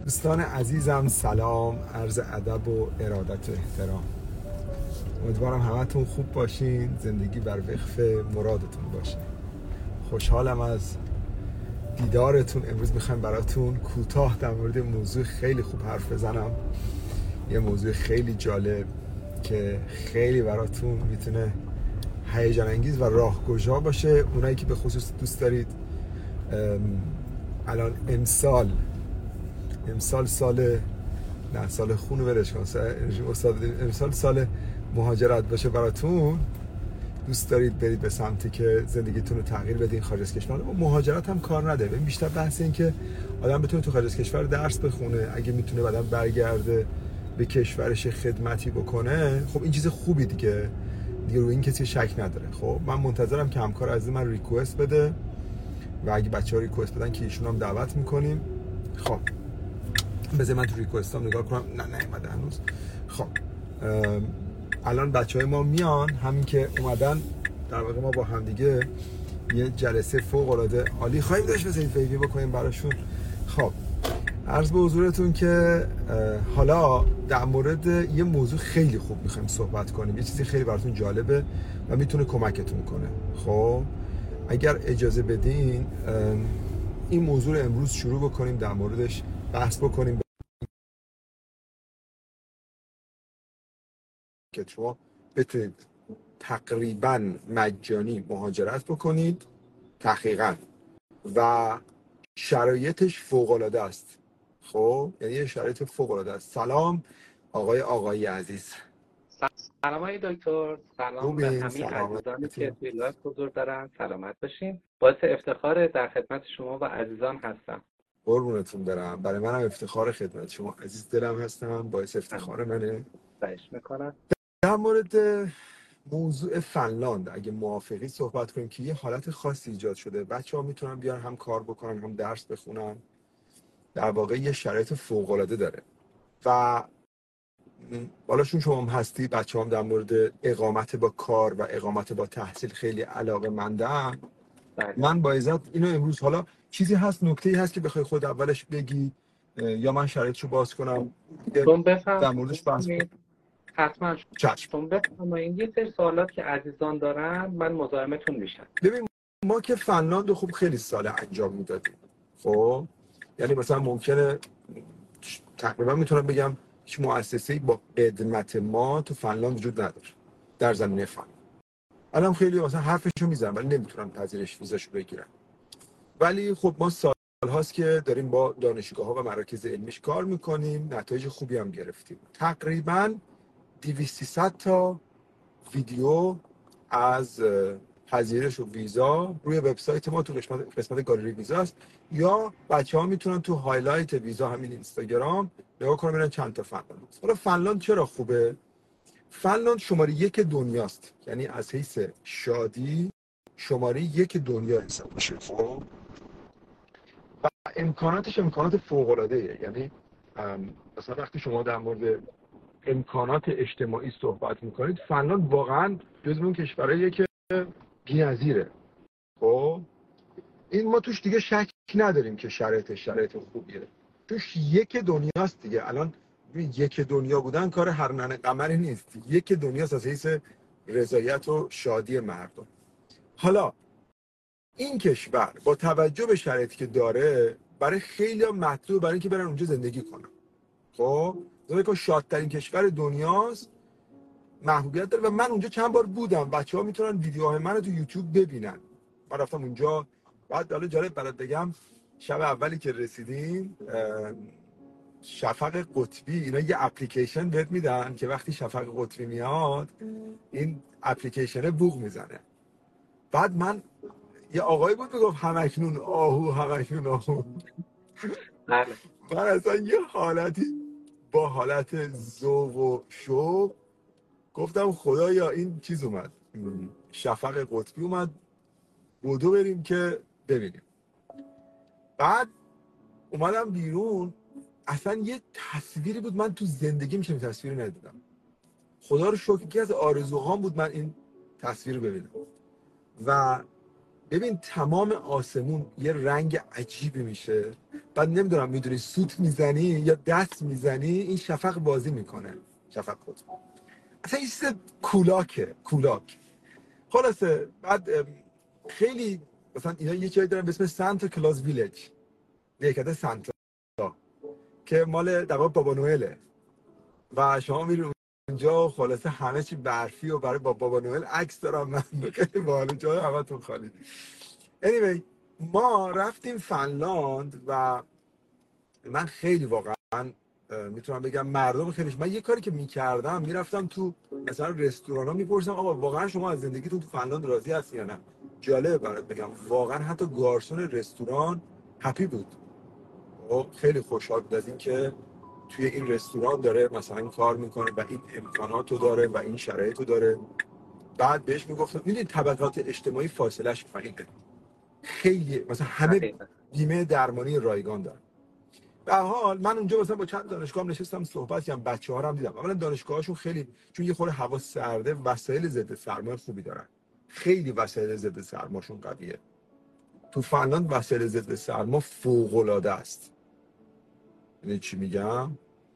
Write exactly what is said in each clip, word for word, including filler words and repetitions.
دوستان عزیزم سلام، عرض ادب و ارادت و احترام. امیدوارم همتون خوب باشین، زندگی بر وفق مرادتون باشه. خوشحالم از دیدارتون. امروز میخوایم براتون کوتاه در مورد موضوع خیلی خوب حرف بزنم، یه موضوع خیلی جالب که خیلی براتون میتونه هیجان انگیز و راهگشا باشه. اونایی که به خصوص دوست دارید الان امسال امسال سال نه سال خون و ولش کن استاد امسال سال مهاجرت باشه براتون، دوست دارید برید به سمتی که زندگیتون رو تغییر بدین خارج از کشور. و مهاجرت هم کار نده، ببین بیشتر بحث این که آدم بتونه تو خارج از کشور درس بخونه، اگه میتونه بعداً برگرده به کشورش خدمتی بکنه، خب این چیز خوبی دیگه دیگه روی این کسی شک نداره. خب من منتظرم که همکار عزیز من ریکوست بده و اگه بچه‌ها ریکوست بدن که ایشون هم دعوت میکنیم. خب بذار من تو ریکوستام نگاه کنم. نه نه اومده هنوز. خب الان بچهای ما میان، همین که اومدن در واقع ما با هم دیگه یه جلسه فوق العاده عالی خواهیم داشت. بذارید ویوی بکنیم براشون. خب عرض به حضورتون که حالا در مورد یه موضوع خیلی خوب میخوایم صحبت کنیم، یه چیزی خیلی براتون جالبه و میتونه کمکتون کنه. خب اگر اجازه بدین این موضوع رو امروز شروع بکنیم، در موردش بحث بکنیم که شما بتونید تقریبا مجانی مهاجرت بکنید تحقیقا و شرایطش فوق العاده است. خب یعنی یه شرایط فوق العاده است. سلام آقای آقایی عزیز. سلام های دکتر، سلام به همه عزیزانی که توی لایف حضور دارن. سلامت باشین. باعث افتخار در خدمت شما و عزیزان هستم. قربونتون برم. برای منم افتخار خدمت شما عزیز دلم هستم، باعث افتخار منه. خواهش میکنم. در مورد موضوع فنلاند اگه موافقی صحبت کنیم که یه حالت خاصی ایجاد شده. بچه‌ها میتونن بیان هم کار بکنن هم درس بخونن. در واقع یه شرایط فوق العاده داره و بالا چون شما هم هستی، بچه‌ها هم در مورد اقامت با کار و اقامت با تحصیل خیلی علاقه‌مندن. من با عزت اینو امروز، حالا چیزی هست، نکته‌ای هست که بخوای خود اولش بگی یا من شرایطشو باز کنم چون بفهم در موردش بحث کنیم؟ حتما چشم. چون بفرمایید. یه سری سوالات که عزیزان دارن من مزاحمتون میشم. ببین ما که فنلاند رو خوب خیلی سال انجام میدادیم. خب یعنی مثلا ممکنه تقریبا میتونم بگم هیچ مؤسسه‌ای با قدمت ما تو فنلاند وجود نداره در زمینه فن. الان خیلی مثلا حرفشو میزنن ولی نمیتونن پذیرش ویزاشو بگیرن. ولی خب ما سال هاست که داریم با دانشگاه‌ها و مراکز علمیش کار میکنیم، نتایج خوبی هم گرفتیم. تقریبا دویست سیصد تا ویدیو از پذیرش و ویزا روی وبسایت ما تو قسمت قسمت گالری ویزا است، یا بچه‌ها میتونن تو هایلایت ویزا همین اینستاگرام نگاه کنن ببینن چند تا فنلاند. حالا فنلاند چرا خوبه؟ فنلاند شماره یک دنیاست، یعنی از حیث شادی شماره یک دنیا حساب میشه. خب و امکاناتش امکانات فوق العاده ایه. یعنی مثلا وقتی شما در مورد امکانات اجتماعی صحبت میکنید، فنلاند واقعا جزو اون کشورهاییه که بی‌نظیره. خب این ما توش دیگه شک نداریم که شرایط شرایط خوبیه، توش یک دنیاست دیگه. الان یک دنیا بودن کار هر ننه قمری نیست، یک دنیاست از حیث رضایت و شادی مردم. حالا این کشور با توجه به شرایطی که داره برای خیلی مطلوب برای اینکه برن اونجا زندگی کنن. خب زمین که شادترین کشور دنیاست، محبوبیت داره و من اونجا چند بار بودم. بچه‌ها میتونن ویدیوهای من رو تو یوتیوب ببینن. من رفتم اونجا. بعد حالا جالب برات بگم، شب اولی که رسیدیم شفق قطبی اینا یه اپلیکیشن بهت میدن که وقتی شفق قطبی میاد این اپلیکیشن بوق میزنه. بعد من یه آقایی بود میگفت همکنون آهو همکنون آهو. بله. من اصلا یه حالتی با حالت ذوق و شوق گفتم خدایا این چیز اومد، شفق قطبی اومد، بودو بریم که ببینیم. بعد اومدم بیرون، اصلا یه تصویری بود من تو زندگی میشه تصویری ندیدم. خدا رو شکر که از آرزوهام بود من این تصویر رو ببینم. و ببین تمام آسمون یه رنگ عجیبی میشه بعد نمیدونم میدونی سوت میزنی یا دست میزنی این شفق بازی میکنه. شفق خود اصلا این چیز کولاکه کولاک. خلاصه بعد خیلی مثلا اینا یه جایی دارن به اسم سانتا کلاز ویلج، دهکده سانتا که مال در واقع بابا نوئله و شما میرید اونجا خلاصه همه چی برفی و برای بابا نوئل عکس دارم من خیلی باحال، جای همتون خالی. anyway ما رفتیم فنلاند و من خیلی واقعا میتونم بگم مردم خیلیش، من یه کاری که میکردم میرفتم تو مثلا رستوران ها میپرسم آقا واقعا شما از زندگیتون تو فنلاند راضی هستی یا نه. جالبه برات بگم واقعا حتی گارسون رستوران هپی بود و خیلی خوشحال بود از این که توی این رستوران داره مثلا کار میکنه و این امکاناتو داره و این شرایطو داره. بعد بهش میگفتم میدونید طبقات اجتماعی فاصلهش پایینه، خیلی مثلا همه بیمه درمانی رایگان دارن. به هر حال من اونجا مثلا با چند دانشگاه هم نشستم صحبت کردم، بچه‌ها رو هم دیدم. اولا دانشگاهاشون خیلی چون یه خورده هوا سرده وسایل ضد سرما خوبی دارن، خیلی وسایل ضد سرماشون قویه. تو فنلاند وسایل ضد سرما فوق‌العاده است. یعنی چی میگم؟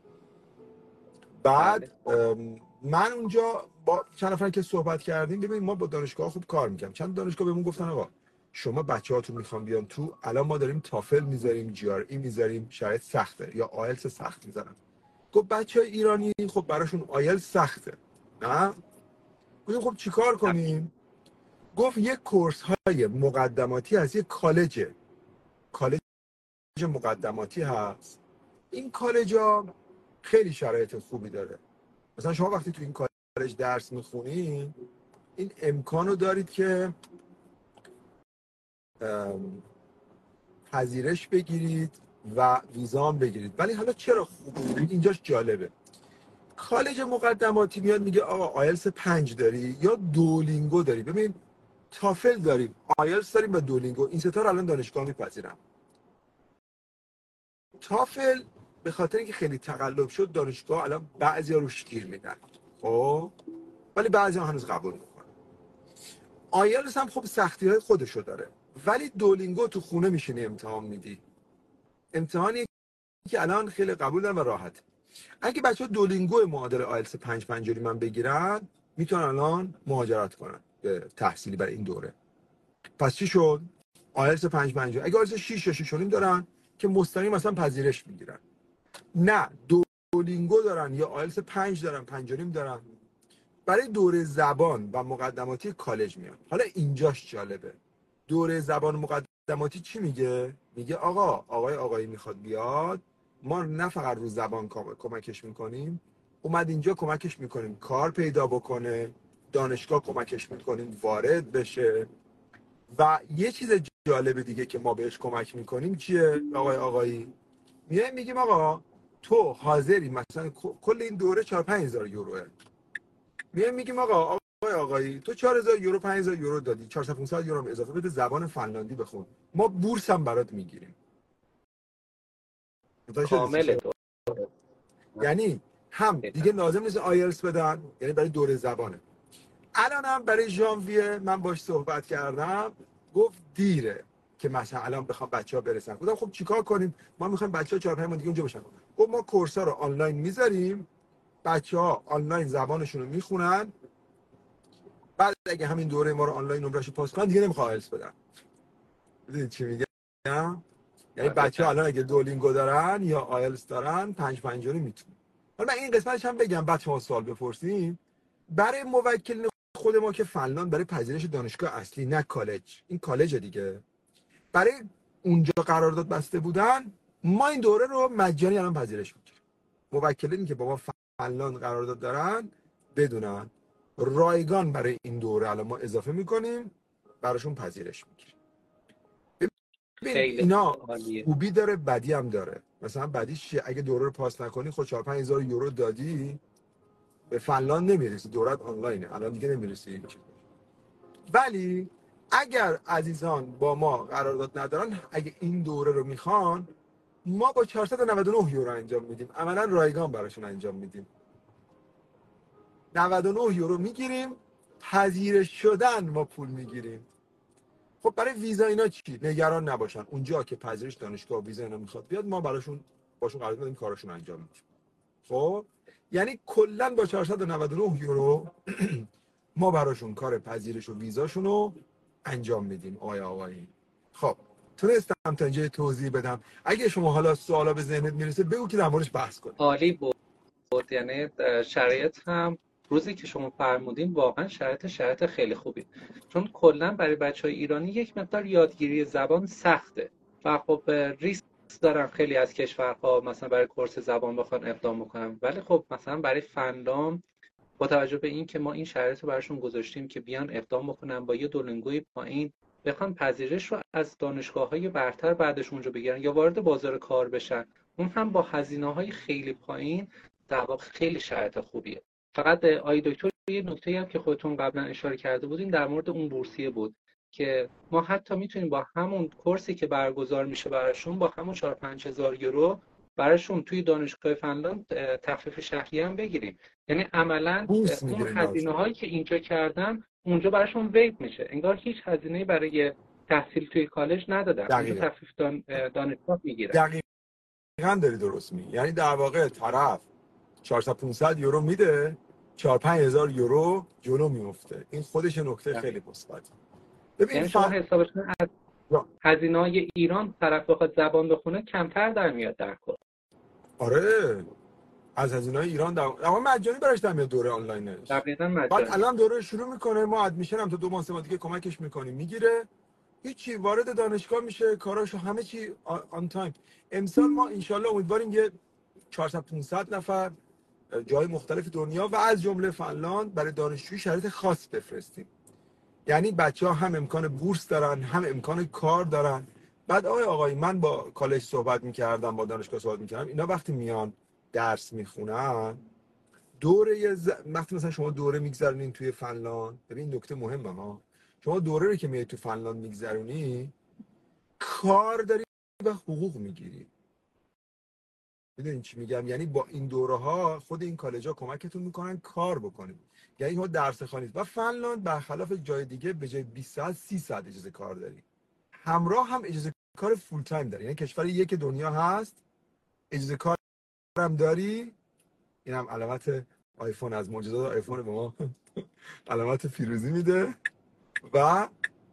بعد من اونجا با چند نفر که صحبت کردیم ببین ما با دانشگاه خوب کار میکنیم. چند دانشگاه بهمون گفتن آقا شما بچه‌هاتون میخوان بیان تو، الان ما داریم تافل میذاریم، جی آر ای میذاریم، شرایط سخته، یا آیلتس سخت میذارن. گفت بچه ایرانی خب براشون آیلتس سخته نه؟ گفتیم خب چیکار کنیم؟ گفت یک کورس های مقدماتی از یک کالج کالج مقدماتی هست. این کالج ها خیلی شرایط خوبی داره. مثلا شما وقتی تو این کالج درس میخونین این امکانو دارید که پذیرش بگیرید و ویزا بگیرید. ولی حالا چرا خوبه؟ اینجاش جالبه. کالج مقدماتی میاد میگه آقا آیلتس پنج داری یا دولینگو داری. ببین تافل داریم، آیلتس داریم و دولینگو، این ستا رو الان دانشگاه میپذیرن. تافل به خاطر اینکه خیلی تقلب شد دانشگاه الان بعضیا روش گیر میدن خب، ولی بعضیا هنوز قبول میکنن. آیلتس هم خب سختی‌های خودشو داره، ولی دولینگو تو خونه میشینی امتحان میدی. امتحانی که الان خیلی قبول دارن و راحت. اگه بچه‌ها دولینگو معادل آیلتس پنج پنجوری من بگیرن میتونن الان مهاجرت کنن به تحصیلی برای این دوره. پس چی شد؟ آیلتس پنج پنجوری. اگه آیلتس شش یا شش و نیم دارن که مستقیم مثلا پذیرش میگیرن. نه دولینگو دارن یا آیلتس پنج دارن، پنج و نیم دارن، برای دوره زبان و مقدماتی کالج میان. حالا اینجاش جالبه. دوره زبان مقدماتی چی میگه؟ میگه آقا آقای آقایی میخواد بیاد، ما نه فقط رو زبان کمکش میکنیم، اومد اینجا کمکش میکنیم کار پیدا بکنه، دانشگاه کمکش میکنیم وارد بشه. و یه چیز جالب دیگه که ما بهش کمک میکنیم چیه آقای آقایی؟ میایم میگیم آقا تو حاضری مثلا کل این دوره چهار پنج هزار یوروه، میایم میگیم آقا آقای آقایی تو چهار هزار یورو پنج هزار یورو دادی، چهارصد پانصد یورو هم اضافه بده زبان فنلاندی بخون، ما بورس هم برات میگیریم. کامل تو. یعنی هم دیگه لازم نیست آیلتس بدن، یعنی برای دوره زبانه. الان هم برای ژانویه من باش صحبت کردم گفت دیره که مثلا الان بخوام بچه‌ها برسن. گفتم خب چیکار کنیم؟ ما می‌خوایم بچه‌ها چهار پنج ماه دیگه اونجا باشن. گفت ما کورس‌ها رو آنلاین میذاریم، بچه‌ها آنلاین زبانشون رو میخونن، بعد اگه همین دوره ما رو آنلاین نمرهشو پاس کنن دیگه نمیخواد آیلتس بدن. ببینید چی میگم؟ یعنی بچه‌ها الان اگه دولینگو دارن یا آیلتس دارن پنج پنجوری میتونن. حالا من این قسمتش هم بگم بعد شما سوال بپرسین. برای موکلین خود ما که فنلاند برای پذیرش دانشگاه اصلی نه کالج، این کالج دیگه، برای اونجا قرارداد بسته بودن ما این دوره رو مجانی الان پذیرش می‌کنیم. موکلینی که با ما فنلاند قرارداد دارن بدونن رایگان برای این دوره الان ما اضافه میکنیم براشون پذیرش میگیریم. ببین اینا خوبی داره بدی هم داره. مثلا بدیش چیه؟ اگه دوره رو پاس نکنی خود چهار پنج هزار یورو دادی به فنلاند نمیرسی، دورت آنلاینه الان دیگه نمیرسی. ولی اگر عزیزان با ما قرارداد ندارن اگه این دوره رو میخوان ما با چهارصد و نود و نه یورو انجام میدیم، عملا رایگان براشون انجام میدیم. نود و نه یورو میگیریم، پذیرش شدن ما پول میگیریم. خب برای ویزا اینا چی؟ نگران نباشن، اونجا که پذیرش دانشگاه ویزا اینا میخواد بیاد، ما براشون باشون قرارداد می‌بندیم، کاراشون انجام میدیم. خب یعنی کلا با چهارصد و نود و نه یورو ما براشون کار پذیرش و ویزاشون رو انجام میدیم. آقای آقایی خب تونستم تا اینجا توضیح بدم. اگه شما حالا سوالا به ذهنت میرسه بگو که در موردش بحث کنیم. عالی بود. یعنی شرایط هم روزی که شما فرمودین واقعا شرایط شرایط خیلی خوبی، چون کلا برای بچهای ایرانی یک مقدار یادگیری زبان سخته و خب ریسک دارن خیلی از کشورها مثلا برای کورس زبان بخوان اقدام بکنن، ولی خب مثلا برای فنلاند با توجه به این که ما این شرایط رو براشون گذاشتیم که بیان اقدام بکنن با یه دولینگوی پایین بخوان پذیرش رو از دانشگاه‌های برتر بعدش اونجا بگیرن یا وارد بازار کار بشن، اون هم با هزینه‌های خیلی پایین، در واقع خیلی شرایط خوبیه. فقط آی دکتر یه نکته‌ای هم که خودتون قبلا اشاره کرده بودین در مورد اون بورسیه بود که ما حتی میتونیم با همون کورسی که برگزار میشه براشون با همون چهار پنج هزار یورو براشون توی دانشگاه فنلاند تخفیف شهریه هم بگیریم. یعنی عملاً بورس اون میگیریم هزینه هایی که اینجا کردن اونجا براشون ویو میشه، انگار هیچ هزینه‌ای برای تحصیل توی کالج ندادن، اونجا دقیقاً تخفیف دان... دانشگاه میگیرن. دقیقاً داری درست میگی. یعنی در واقع طرف چهارصد پانصد یورو میده، چهار پنج هزار یورو جلو میفته. این خودش نکته خیلی مثبت. ببین یعنی شما ف... حسابش از هزینه‌های ایران طرف بخواد زبان بخونه کمتر در میاد در کل. آره از هزینه‌های ایران در اما مجانی براش در میاد دوره آنلاینش. دقیقاً بعد مجانی. الان دوره شروع میکنه، ما ادمیشن هم تا دو ماه سه ماه دیگه کمکش میکنیم میگیره، هیچی وارد دانشگاه میشه، کاراشو همه چی آن تایم. امسال ما انشالله امیدواریم یه چهارصد پانصد نفر جای مختلف دنیا و از جمله فنلاند برای دانشجویی شرایط خاص بفرستیم. یعنی بچه‌ها هم امکان بورس دارن، هم امکان کار دارن. بعد آقای آقای من با کالج صحبت میکردم، با دانشگاه صحبت میکردم، اینا وقتی میان درس میخونن دوره ز... وقتی مثلا شما دوره میگذرونین توی فنلاند، ببین نکته مهمه ها، شما دوره رو که میای تو فنلاند میگذرونی کار داری و حقوق میگیری. میدونین چی میگم؟ یعنی با این دوره ها خود این کالج ها کمکتون میکنن کار بکنید، یعنی ها درس خوانید. و فنلاند برخلاف جای دیگه به جای بیست ساعت سی ساعت اجازه کار داری، همراه هم اجازه کار فول تایم داری. یعنی کشور یک دنیا هست اجازه کار هم داری. این هم علامت آیفون، از معجزات آیفون به ما علامت پیروزی میده. و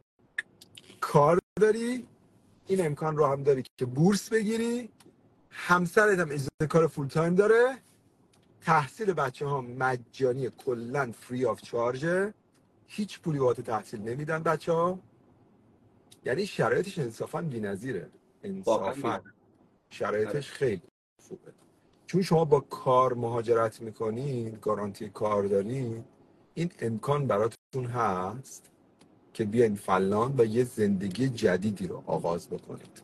کار داری، این امکان رو هم داری که بورس بگیری، همسرت هم اجازه کار فول تایم داره، تحصیل بچه ها مجانی، کلن فری آف چارجه، هیچ پولی بابت تحصیل نمیدن بچه ها. یعنی شرایطش انصافا بی‌نظیره، انصافا شرایطش خیلی خوبه. چون شما با کار مهاجرت میکنین، گارانتی کار دارین، این امکان براتون هست که بیاین فنلاند و یه زندگی جدیدی رو آغاز بکنید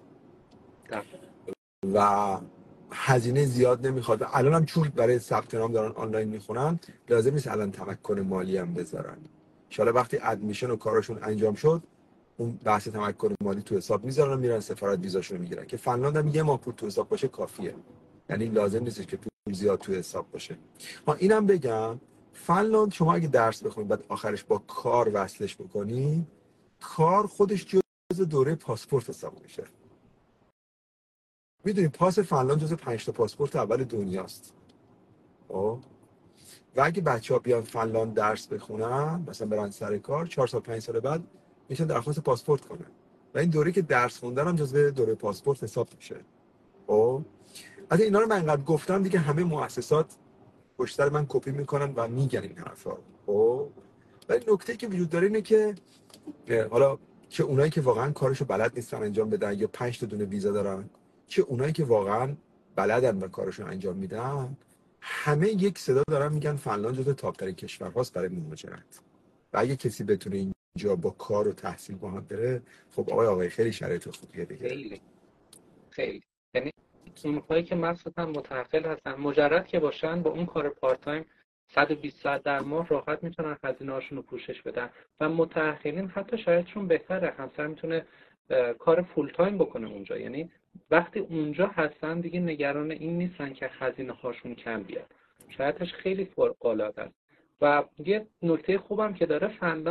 و هزینه زیاد نمیخواد. الان هم چون برای ثبت نام دارن آنلاین میخونن لازم نیست الان تمکن مالی هم بذارن. ان شاءالله وقتی ادمیشن و کارشون انجام شد اون بحث تمکن مالی تو حساب میذارن و میرن سفارت ویزاشون رو میگیرن، که فنلاند هم یه ماه پول تو حساب باشه کافیه، یعنی لازم نیست که پول زیاد تو حساب باشه. ها اینم بگم فنلاند شما اگه درس بخونید بعد آخرش با کار وصلش بکنید، کار خودش جزء دوره پاسپورت حساب میشه. میدونی پاس فنلاند جزو پنج تا پاسپورت اول دنیاست. خب و اگه بچه‌ها بیان فنلاند درس بخونن، مثلا برن سر کار، چهار سال پنج سال بعد میشن درخواست پاسپورت کنن و این دوره که درس خوندن هم جزو دوره پاسپورت حساب میشه. خب از اینا رو من انقدر گفتم دیگه همه مؤسسات پشت من کپی میکنن و میگن این حرفا. خب ولی نکته که وجود داره اینه که حالا چه اونایی که واقعا کارشو بلد نیستن انجام بدن یا پنج تا دونه ویزا دارن، چه اونایی که واقعا بلدن و کارشون انجام میدن، همه یک صدا دارن میگن فنلاند جزو تاپ ترین کشورهاست برای مهاجرت. و اگه کسی بتونه اینجا با کار و تحصیل با هم بره، خب آقای آقای خیلی شرایط خوبیه دیگه. خیلی خیلی یعنی اونهایی که مخصوصا متأهل هستن مجرد که باشن با اون کار پارت تایم صد و بیست ساعت در ماه راحت میتونن هزینه هاشون رو پوشش بدن و متأهلین حتی شرایطشون بهتره، همسر میتونه کار فول تایم بکنه اونجا. یعنی وقتی اونجا هستن دیگه نگران این نیستن که هزینه هاشون کم بیاد، شرایطش خیلی فوق العاده است. و یه نکته خوبم که داره فنلاند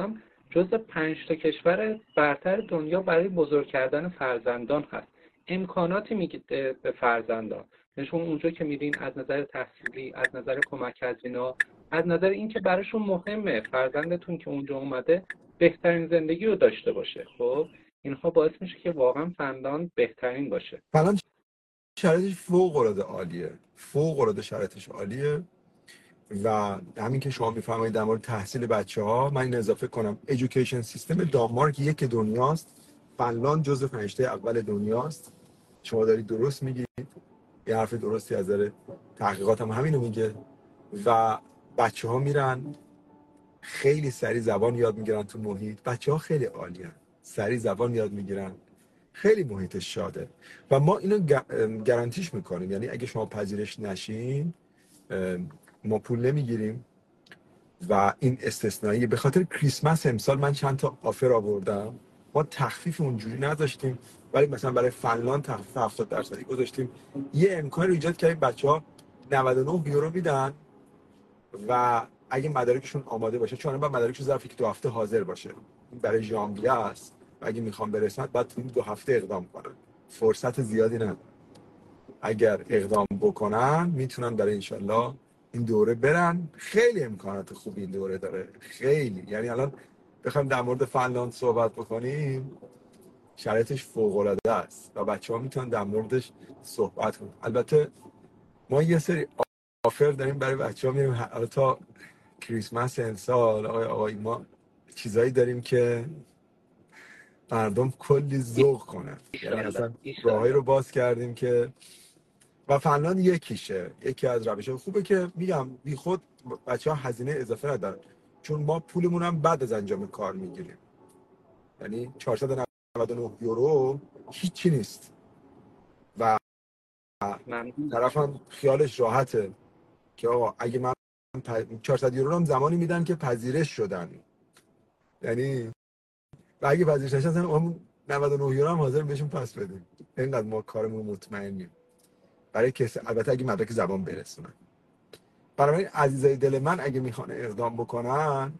جزو پنج تا کشور برتر دنیا برای بزرگ کردن فرزندان هست. امکاناتی میده به فرزندان. یعنی شما اونجا که میرین از نظر تحصیلی، از نظر کمک هزینه‌ها، از نظر اینکه براشون مهمه فرزندتون که اونجا اومده بهترین زندگی رو داشته باشه. خب اینها باعث میشه که واقعا فنلاند بهترین باشه. فنلاند شرایطش فوق العاده عالیه، فوق العاده شرایطش عالیه. و همین که شما میفرمایید در مورد تحصیل بچه‌ها، من این اضافه کنم ایژوکیشن سیستم دانمارک یک دنیاست، فنلاند جزو پنج تا اول دنیاست. شما دارید درست میگید، یه حرف درستی از نظر تحقیقات هم همینو میگه. و بچه‌ها میرن خیلی سریع زبان یاد میگیرن تو محیط. بچه‌ها خیلی عالیه، سریع زبان یاد میگیرن، خیلی محیطش شاده. و ما اینو گارانتیش میکنیم، یعنی اگه شما پذیرش نشین ما پول نمیگیریم و این استثنائیه. به خاطر کریسمس امسال من چند تا آفر آوردم، ما تخفیف اونجوری نداشتیم ولی مثلا برای فنلاند تخفیف هفتاد درصدی گذاشتیم. یه امکان رو ایجاد کردیم بچه‌ها نود و نه یورو میدن و اگه مدارکشون آماده باشه، چون بعد مدارکشون ظرف یک دو هفته حاضر باشه، این برای ژانویه است و اگه میخوام برسن بعد تو این دو هفته اقدام کنن، فرصت زیادی ندارن. اگر اقدام بکنن میتونن برای انشالله این دوره برن. خیلی امکانات خوبی این دوره داره، خیلی. یعنی الان بخوایم در مورد فنلاند صحبت بکنیم شرایطش فوق العاده است و بچه‌ها میتونن در موردش صحبت کنن. البته ما یه سری آفر داریم برای بچه‌ها، میریم حالا تا کریسمس امسال آقای آقای ما چیزایی داریم که مردم کلی ذوق کنن. یعنی اصلا راهی رو باز کردیم که و فنلاند یکیشه، یکی از روش‌های خوبه که میگم بی خود بچه‌ها هزینه اضافه ندارن، چون ما پولمون هم بعد از انجام کار میگیریم. یعنی چهارصد و نود و نه یورو هیچی نیست و طرفم خیالش راحته که آقا اگه من چهارصد یورو هم زمانی میدن که پذیرش شدن، یعنی و اگه پذیرش نشدن اون نود و نه یورو هم حاضر بهشون پس بدیم. اینقدر ما کارمون مطمئنیم برای کسی، البته اگه مدرک زبان برسونن. برای عزیزای دل من اگه میخوان اقدام بکنن،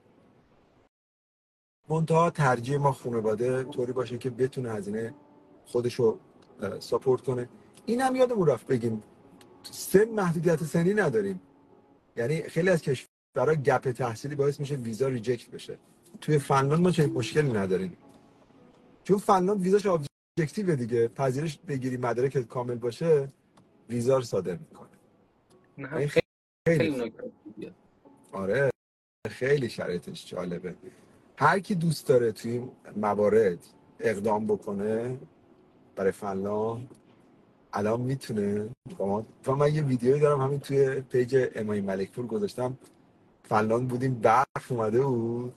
منتها ترجیح ما خانواده طوری باشه که بتونه هزینه خودشو ساپورت کنه. این هم یادمون رفت بگیم سن محدودیت سنی نداریم، یعنی خیلی از کشورها گپ تحصیلی باعث میشه ویزا ریجکت بشه. توی فنلاند ما چنین مشکلی نداریم، چون فنلاند ویزاش ابجکتیو دیگه، پذیرش بگیری مدارکت کامل باشه ویزا رو صادر میکنه. نه خیلی خیلی آره خیلی شرایطش جالبه. هر کی دوست داره توی این موارد اقدام بکنه برای فنلاند الان میتونه. و من یه ویدیویی دارم همین توی پیج امای ملکپور گذاشتم، فنلاند بودیم برف اومده بود،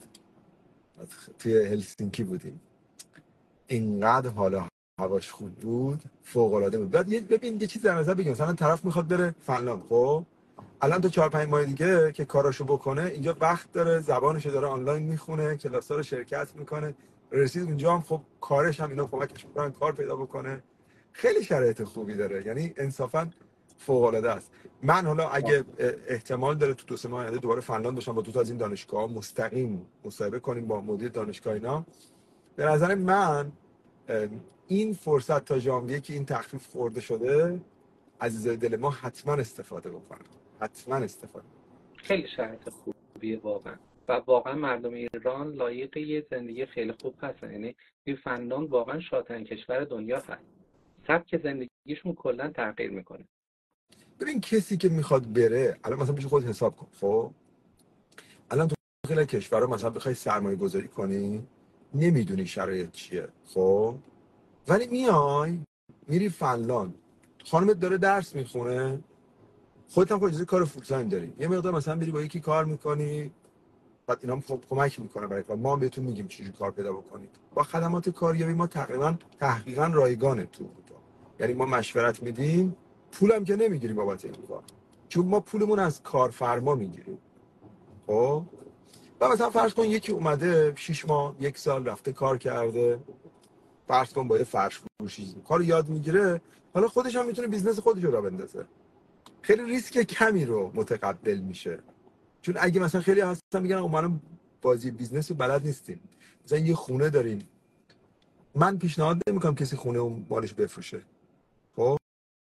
توی هلسینکی بودیم، اینقدر حالا هواش خوب بود، فوق العاده بود. بعد ببین یه چیز در نظر بگیم، مثلا طرف میخواد بره فنلاند، خب الان تو چهار پنج ماه دیگه که کاراشو بکنه اینجا وقت داره، زبانشو داره آنلاین میخونه، کلاس‌ها رو شرکت میکنه، رسید اونجا هم خب کارش هم اینا کمکش میکنن کار پیدا بکنه. خیلی شرایط خوبی داره، یعنی انصافا فوق العاده است. من حالا اگه احتمال داره تو دو سه ماه آینده دوباره فنلاند باشم با دو تا از این دانشگاه‌ها مستقیم مصاحبه کنیم با مدیر دانشگاه اینا، به نظر من این فرصت تا ژانویه که این تخفیف خورده شده عزیزای دل ما حتما استفاده بکنن، حتما استفاده. خیلی شرایط خوبیه واقعا و واقعا مردم ایران لایق یه زندگی خیلی خوب هستن. یعنی این فنلاند واقعا شادترین کشور دنیا هست. سبک زندگیشون کلا تغییر میکنه. ببین کسی که میخواد بره الان مثلا پیش خود حساب کن، خب الان تو خیلی کشورها مثلا بخوای سرمایه گذاری کنی نمیدونی شرایط چیه، خب ولی میای میری فنلاند، خانمت داره درس میخونه، خودت هم اجازه کار فول تایم داری، یه مقدار مثلا میری با یکی کار میکنی، بعد اینا هم خب کمک میکنه برای کار. ما هم بهتون میگیم چجوری کار پیدا بکنید. با خدمات کاریابی ما تقریبا تحقیقا رایگانه تو اروپا، یعنی ما مشورت میدیم، پولم که نمیگیریم بابت این کار، چون ما پولمون از کارفرما میگیریم. خب و مثلا فرض کن یکی اومده شش ماه یک سال رفته کار کرده، فرض کن با یه فرش فروشی کار یاد میگیره، حالا خودش هم میتونه بیزنس خودش رو راه بندازه، خیلی ریسک کمی رو متقبل میشه. چون اگه مثلا خیلی هستن میگن ما بازی بیزنس رو بلد نیستیم، مثلا یه خونه دارین، من پیشنهاد نمیکنم کسی خونه اون مالش بفروشه. خب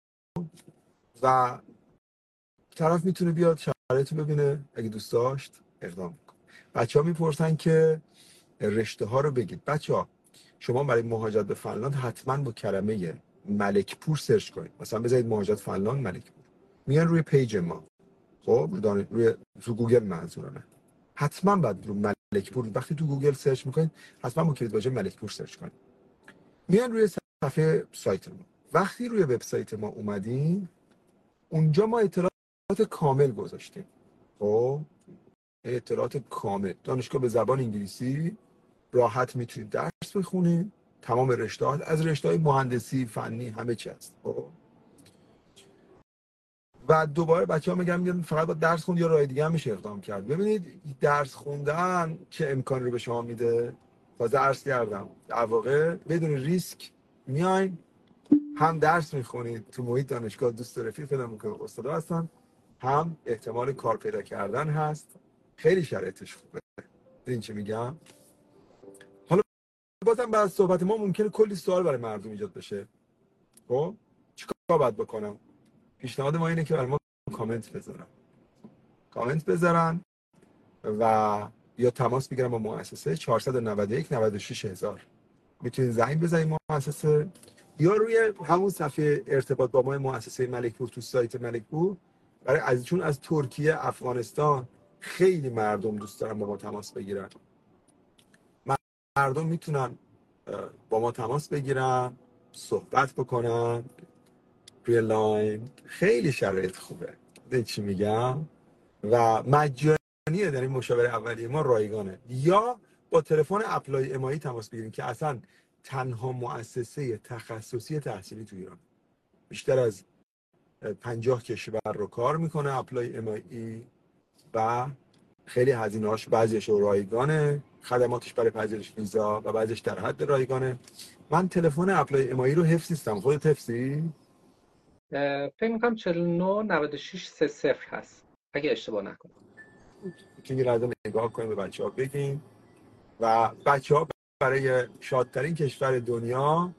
و طرف میتونه بیاد شرایطو ببینه، اگه دوست داشت اقدام کنه. بچه‌ها میپرسن که رشته ها رو بگید. بچه‌ها شما برای مهاجرت به فنلاند حتما با کلمه ملکپور سرچ کنید. مثلا بذارید مهاجرت فنلاند ملکپور، میان روی پیج ما. خب روی روی تو گوگل منظورمه، حتما بعد رو ملکپور وقتی تو گوگل سرچ میکنید حتما با کلید واژه ملکپور سرچ کنید، میان روی صفحه سایت ما. وقتی روی وبسایت ما اومدین اونجا ما اطلاعات کامل گذاشتیم. خب اطلاعات کامل، دانشگاه به زبان انگلیسی، راحت میتونید درس بخونید، تمام رشته‌ها، از رشته‌های مهندسی، فنی، همه چی هست. خب و دوباره بچه‌ها میگن میگن فقط با درس خوند یا راه دیگه هم میشه اقدام کرد. ببینید درس خوندن چه امکانی رو به شما میده. تازه عرض کردم در واقع بدون ریسک میاین هم درس میخونید، تو محیط دانشگاه دوست و رفیق پیدا میکنید، استادا هستن، هم احتمال کار پیدا کردن هست. خیلی شرایطش خوبه. این چی میگم؟ حالا بازم بعد از صحبت ما ممکنه کلی سوال برای مردم ایجاد بشه. خب چیکار باید بکنم؟ پیشنهاد ما اینه که برای ما کامنت بذارن کامنت بذارن و یا تماس بگیرن با مؤسسه چهارصد و نود و یک نود و شش هزار. میتونید زنگ بزنید مؤسسه یا روی همون صفحه ارتباط با ما مؤسسه ملکپور تو سایت ملکپور. برای از چون از ترکیه، افغانستان خیلی مردم دوست دارن با ما تماس بگیرن. مردم میتونن با ما تماس بگیرن، صحبت بکنن روی لاین. خیلی شرایط خوبه. دیدی چی میگم؟ و مجانیه. در این مشاوره اولیه ما رایگانه. یا با تلفن اپلای امایی تماس بگیریم که اصلا تنها مؤسسه تخصصی تحصیلی تو ایران، بیشتر از پنجاه کشور رو کار میکنه اپلای امایی و خیلی هزینه‌هاش بعضیش رایگانه، خدماتش برای پذیرش ویزا و بعضیش در حد رایگانه. من تلفن اپلای امایی رو حفظ نیستم، خودت حفظی؟ فکر میکنم چهل و نه نود و شش سه صفر هست اگه اشتباه نکنم. میتونی رد نگاه کنیم، به بچه ها بگیم و بچه ها برای شادترین کشور دنیا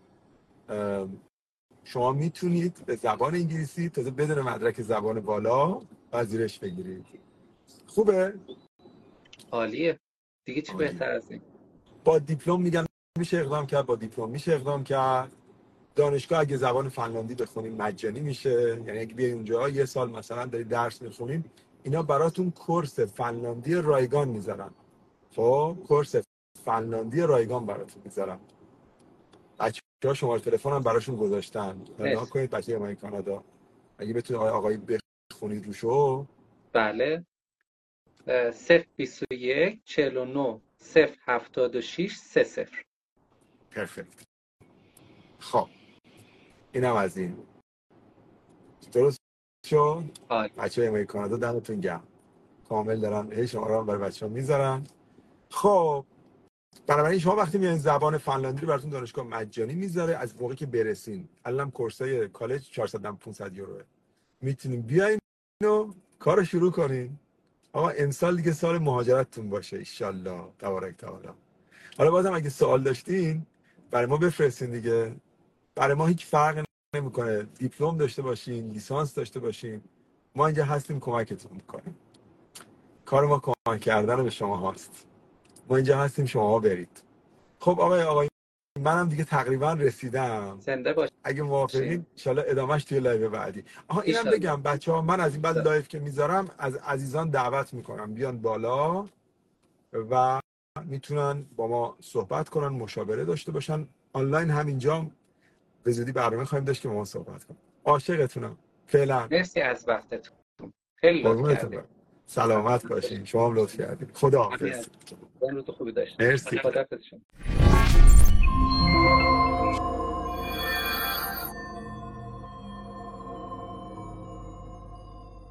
شما میتونید به زبان انگلیسی تازه بدون مدرک زبان بالا پذیرش بگیرید. خوبه؟ عالیه دیگه، چی عالی. بهتر از این؟ با دیپلم میگن میشه اقدام کرد، با دیپلم میشه اقدام کرد. دانشگاه اگه زبان فنلاندی بخونیم مجانی میشه، یعنی اگه بیاید اونجا یه سال مثلا دارید درس میخونیم اینا براتون کورس فنلاندی رایگان میذارن. خب کورس فنلاندی رایگان براتون میذارن. بچه‌ها شماره تلفن هم براشون گذاشتن، نگاه کنید بچه‌های ما این کانادا اگه بتونید آقای آقایی بخونید روشو. بله صفر بیست و یک چهل و نه صفر هفتاد و شش سه صفر. پرفکت. خب اینم از این درست شد. بچه‌های ما این کانادا دمتون گرم، کامل دارن هی شماره رو برای بچه‌ها میذارن. خب بنابراین شما وقتی میایین زبان فنلاندی رو براتون دانشگاه مجانی میذاره از موقعی که برسین. الان کورسای کالج چهارصد تا پانصد یوروه. میتونین بیاین و کارو شروع کنین. آقا امسال دیگه سال مهاجرتتون باشه ان شاء الله تبارک تعالی. حالا بازم اگه سوال داشتین برای ما بفرستین دیگه. برای ما هیچ فرقی نمیکنه دیپلم داشته باشین، لیسانس داشته باشین، ما اینجا هستیم کمکتون میکنیم. کار ما کمک کردن به شما هاست. ما اینجا هستیم شما برید. خب آقای آقای منم دیگه تقریبا رسیدم. زنده باشین. اگه موافقین ان شاء الله ادامهش توی لایو بعدی. آها اینم ایشالله. بگم بچه‌ها من از این بعد لایو که میذارم از عزیزان دعوت میکنم بیان بالا و میتونن با ما صحبت کنن، مشاوره داشته باشن. آنلاین همینجا به زودی برنامه خواهیم داشت که با ما صحبت کنن. عاشقتونم. فعلا. مرسی از وقتتون، خیلی لطف کردید. سلامت باشین. شما هم لطف کردید. خدا حافظ. روز خوبی داشته مرسی. خدا حافظ.